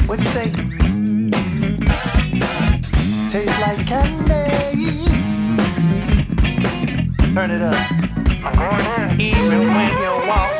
What'd you say? Tastes like candy. Turn it up. I'm going in. Even when you walk.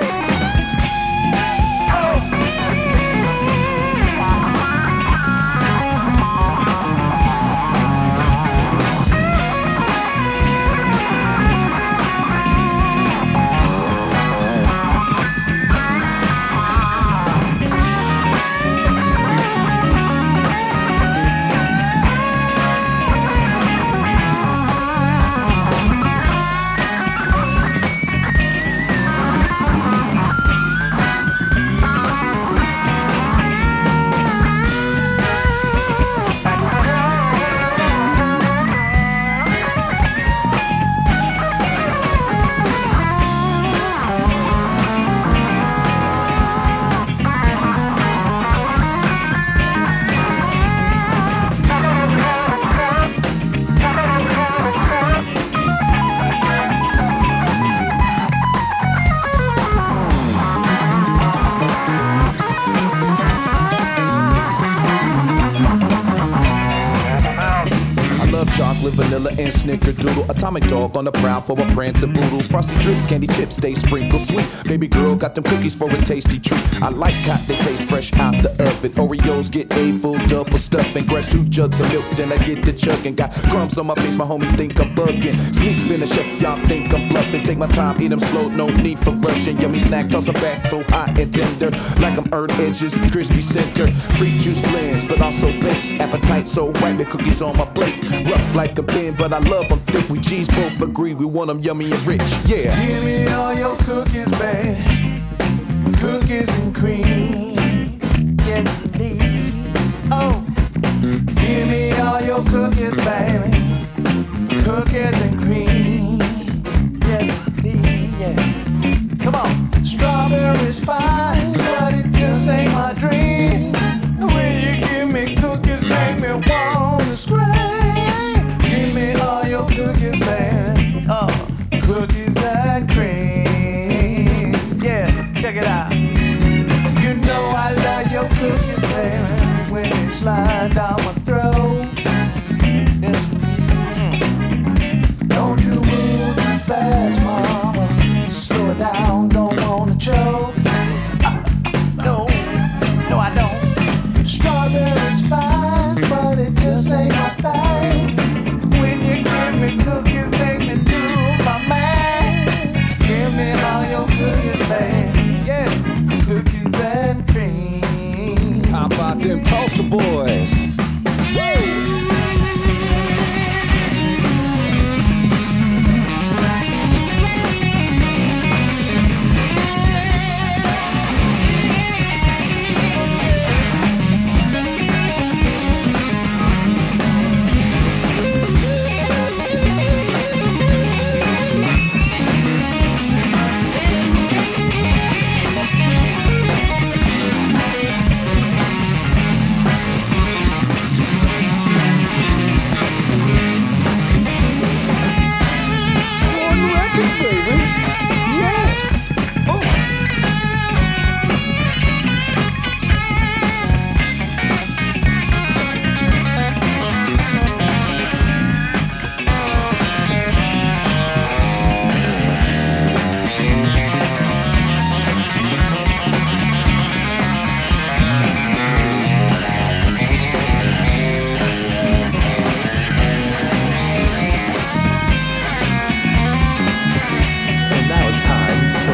Chocolate, vanilla, and snickerdoodle. Atomic dog on the prowl for a prancing poodle. Frosty drips, candy chips, they sprinkle sweet. Baby girl got them cookies for a tasty treat. I like hot, they taste fresh out the oven. Oreos get a full double stuffing. Grab 2 jugs of milk, then I get the chugging. Got crumbs on my face, my homie think I'm bugging. Sneak spin a chef, y'all think I'm bluffing. Take my time, eat them slow, no need for rushing. Yummy snack, toss them back, so hot and tender. Like I'm earned edges, crispy center. Fruit juice blends, but also bakes. Appetite so right, the cookies on my plate. Rough like a bin, but I love them thick. We G's both agree, we want them yummy and rich. Yeah. Give me all your cookies, babe. Cookies and cream. Yes, indeed. Oh. Give me all your cookies, baby. Cookies and cream. Yes, indeed. Yeah. Come on. Strawberries fine, but it just ain't my dream. When you give me cookies, make me wanna scream. Cookies, man. Cookies and cream. Yeah, check it out. You know I love your cookies, baby. When it slides down my throat. Yes, don't you move too fast, mama. Slow it down, don't wanna choke. No, I don't. Strawberries fine, but it just ain't my thing. Cookies make me lose my mind. Give me all your cookies, babe. Yeah, cookies and cream. How about them Tulsa boys? Woo!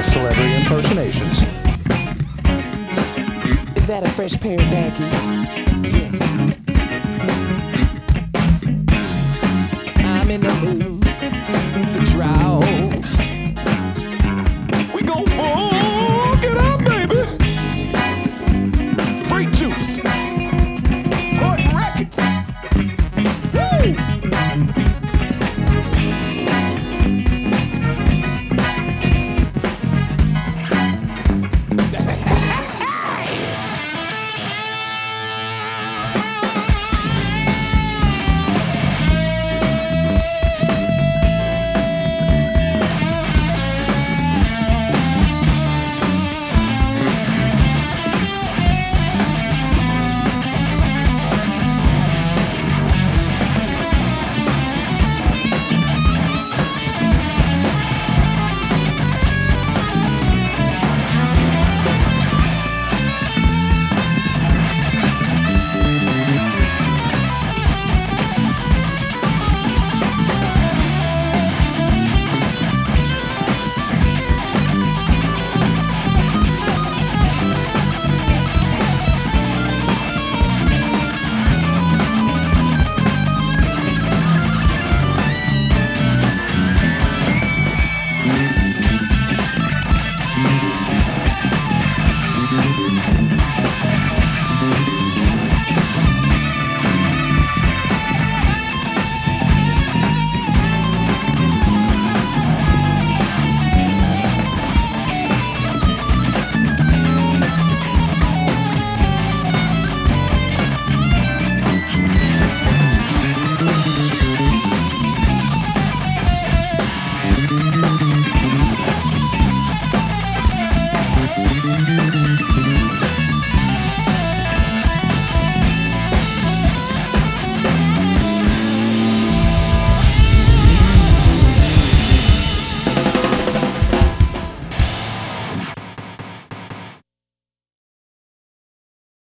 Is that a fresh pair of baggies?